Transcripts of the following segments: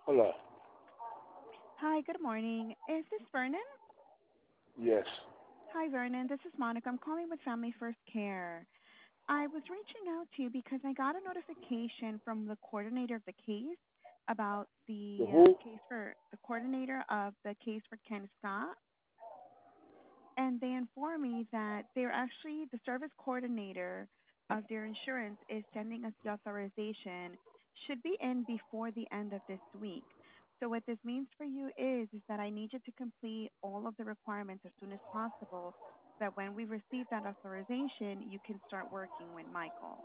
Hello. Hi, good morning. Is this Vernon? Yes. Hi, Vernon. This is Monica. I'm calling with Family First Care. I was reaching out to you because I got a notification from the coordinator of the case about The the who? case for the coordinator of the case for Ken Scott. And they informed me that they're actually the service coordinator of their insurance is sending us the authorization, should be in before the end of this week. So what this means for you is that I need you to complete all of the requirements as soon as possible so that when we receive that authorization, you can start working with Michael.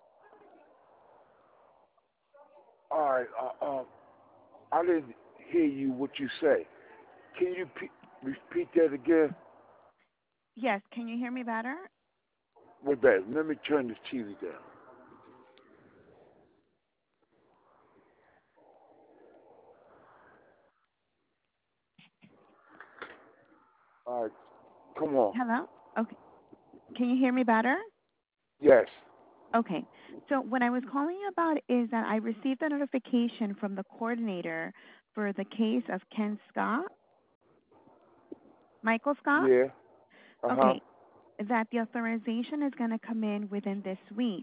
All right. I didn't hear you what you say. Can you repeat that again? Yes, can you hear me better? Wait back. Let me turn this TV down. All right. Come on. Hello? Okay. Can you hear me better? Yes. Okay. So what I was calling about is that I received a notification from the coordinator for the case of Ken Scott, Michael Scott. Yeah. Uh huh. Okay. That the authorization is going to come in within this week.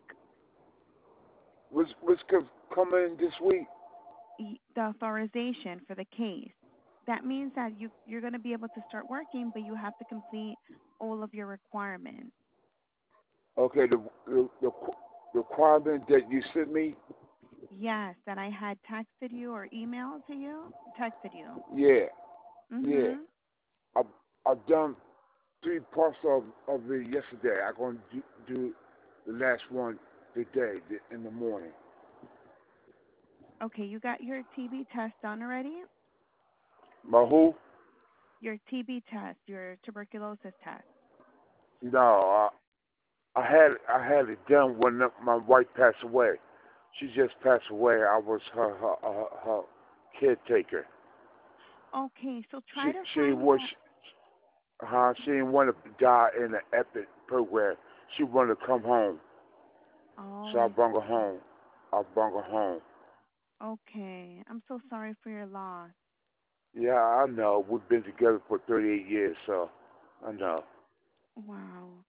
What's coming this week? The authorization for the case. That means that you're going to be able to start working, but you have to complete all of your requirements. Okay. The requirement that you sent me. Yes, that I had texted you or emailed to you, texted you. Yeah. Yeah. Mhm. I I've done three parts of it yesterday. I'm gonna do the last one today in the morning. Okay, you got your TB test done already? My who? Your TB test, your tuberculosis test. No, I had it done when my wife passed away. She just passed away. I was her caretaker. Okay, so She try to she find was that. she didn't want to die in the epic program. She wanted to come home, Oh, so I I brought her see. home. I brought her home. Okay, I'm so sorry for your loss. Yeah, I know. We've been together for 38 years, so I know. Wow,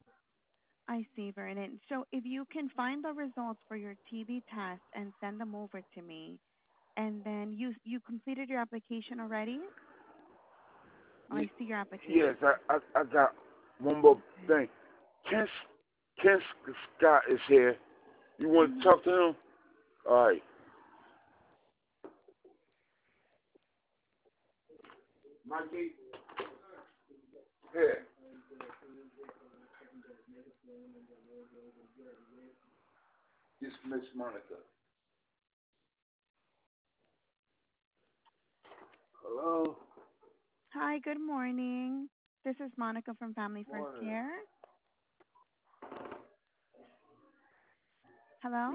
I see, Vernon. So if you can find the results for your TB test and send them over to me, and then you completed your application already? Oh, Y- I see your application. yes, I got one more Okay. thing. Ken Ken Scott is here. You want to Mhm. talk to him? All right. Mikey, here. This Miss Monica. Hello. Hi, good morning. This is Monica from Family First Morning. Care. Hello?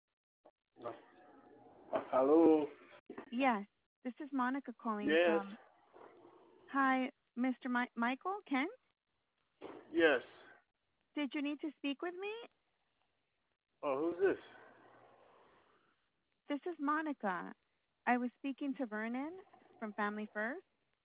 Hello. Yes, this is Monica calling Yes, from. Hi, Mr. Michael Ken. yes. Did you need to speak with me? Oh, who's this? This is Monica. I was speaking to Vernon from Family First.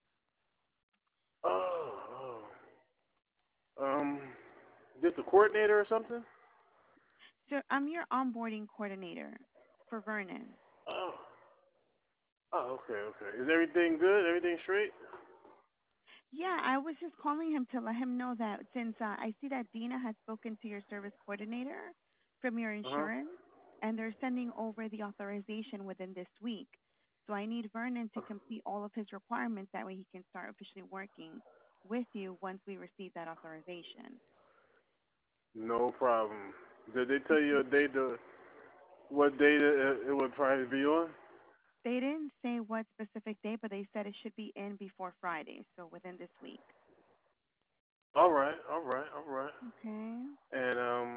Oh, oh. Just a coordinator or something? So I'm your onboarding coordinator for Vernon. Oh, oh, okay, okay. Is everything good? Everything straight? Yeah, I was just calling him to let him know that since I see that Dina has spoken to your service coordinator from your Uh huh. insurance, and they're sending over the authorization within this week. So I need Vernon to complete all of his requirements. That way he can start officially working with you once we receive that authorization. No problem. Did they tell you Okay. a date? What date it would probably be on? They didn't say what specific day, but they said it should be in before Friday, so within this week. All right, all right, all right. Okay. And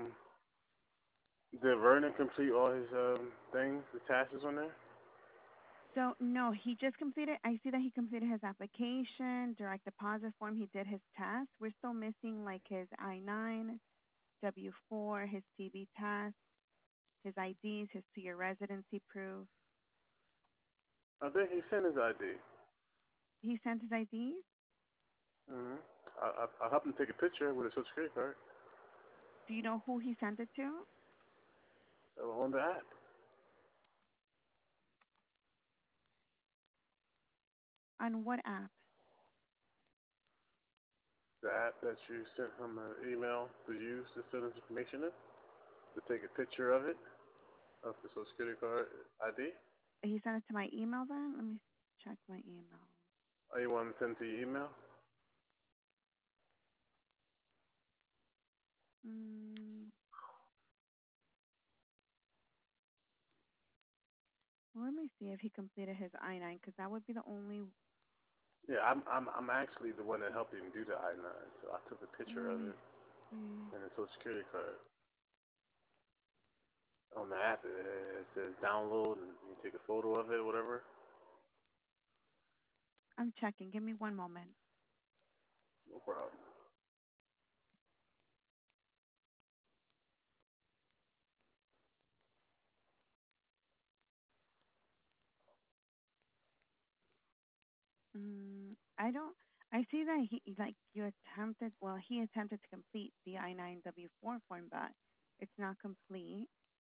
did Vernon complete all his things, the tasks on there? So no, he just completed. I see that he completed his application, direct deposit form. He did his test. We're still missing like his I-9, W-4, his TB test, his IDs, his 2-year residency proof. I think he sent his ID. He sent his IDs? Mhm. I helped him take a picture with his social security card Do you know who he sent it to? on the app. On what app? The app that you sent him an email to use to send his information in, to take a picture of it, of the social security card ID. He sent it to my email then? Let me check my email. Oh, you want to send it to your email? Mm. Well, let me see if he completed his I-9, because that would be the only. Yeah, I'm actually the one that helped him do the I-9, so I took a picture of it See. and his social security card. On the app, it says download and you take a photo of it or whatever. I'm checking. Give me one moment. No problem. I don't. I see that he attempted to complete the I-9W4 form, but it's not complete.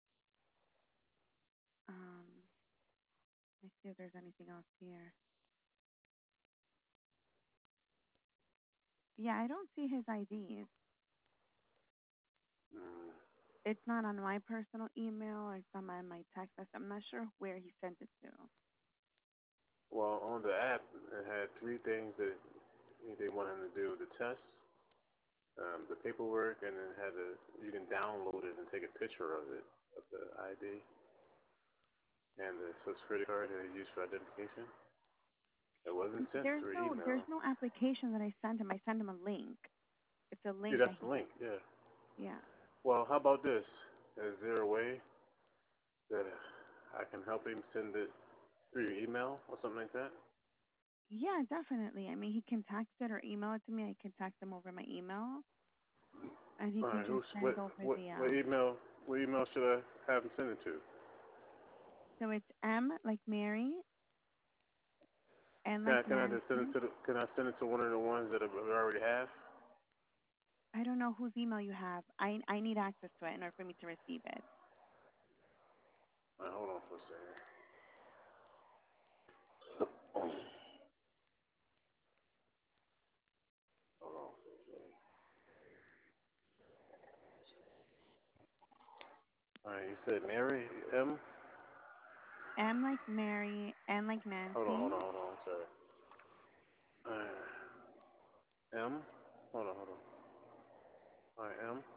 Let's see if there's anything else here. Yeah, I don't see his IDs. It's not on my personal email or it's not on my text message. I'm not sure where he sent it to. Well, on the app, it had three things that they wanted him to do: the test, the paperwork, and then you can download it and take a picture of it, of the ID, and the social security card that he used for identification. It wasn't sent There's through there's email. no application that I sent him. I sent him a link. It's a Yeah, link that's the link. Yeah. yeah. Well, how about this? Is there a way that I can help him send it through your email or something like that? Yeah, definitely. I mean, he can text it or email it to me. I can text him over my email, and he All can right. just send over the. What email should I have him send it to? So it's M like Mary, N like Can I just send it Nancy. to Can I send it to one of the ones that we already have? I don't know whose email you have. I need access to it in order for me to receive it. All right, hold on for a second. Hold on for a second. All right, you said Mary M. M like Mary, N like Nancy. Hold on. Sorry. M. Hold on. All right, M.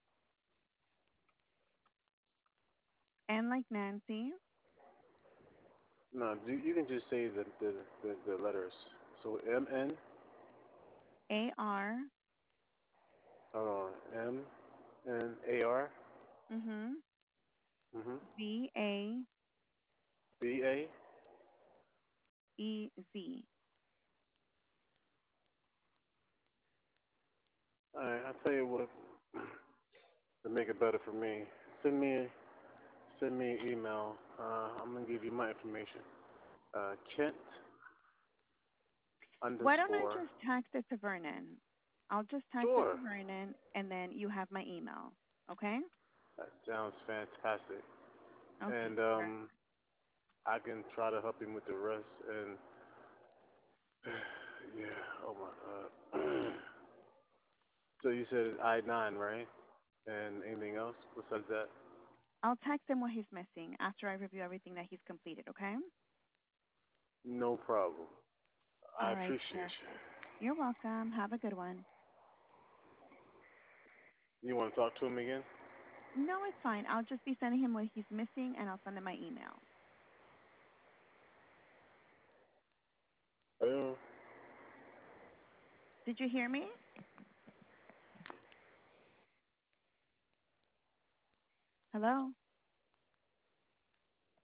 N like Nancy. No, you can just say the letters. So M N. AR. Hold on. M N A R. Mhm. Mhm. VAEZ. B A. All right, I'll tell you what. To make it better for me, send me an email. I'm gonna give you my information. Kent Why don't I underscore. just text it to Vernon? I'll just text it Sure. to Vernon, and then you have my email. Okay? That sounds fantastic. Okay. And I can try to help him with the rest. And yeah, oh my God. So you said it's I-9, right? And anything else besides that? I'll text him what he's missing after I review everything that he's completed. Okay? No problem. I All right, appreciate sir. you. You're welcome. Have a good one. You want to talk to him again? No, it's fine. I'll just be sending him what he's missing, and I'll send him my email. Hello? Did you hear me? Hello?